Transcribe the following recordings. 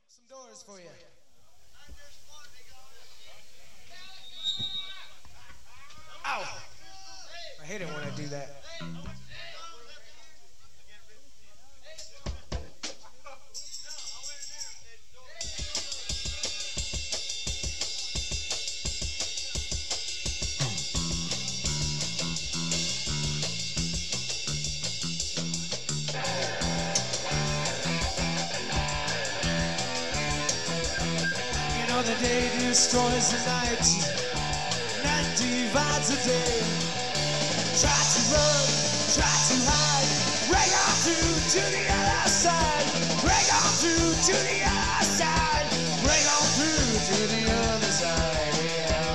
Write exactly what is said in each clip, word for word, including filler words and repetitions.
Some doors for you. Ow! I hate it when I do that. You know the day destroys the night, night divides the day. Try to run, try to hide, break on through to the other side, break on through to the other side, break on through to the other side, yeah.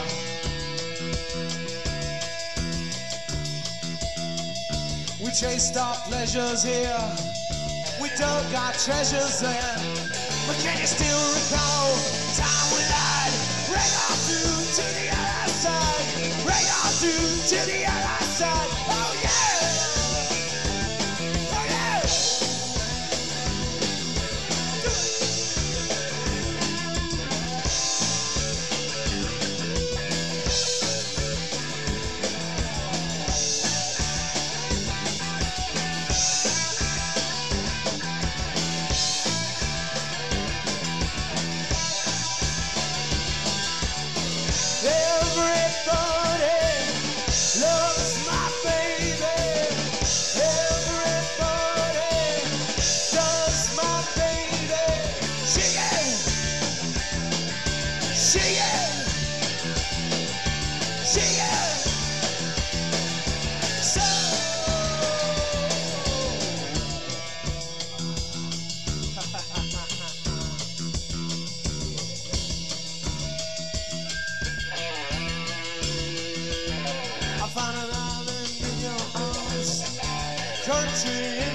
We chased our pleasures here, we dug our treasures there, but can you still recall time we lied? Break on through to the other side, break on through to the other side. Oh yeah! Oh yeah! Everybody loves my baby. Everybody does my baby. Shake it, shake it, shake it. So I found an island in your arms, country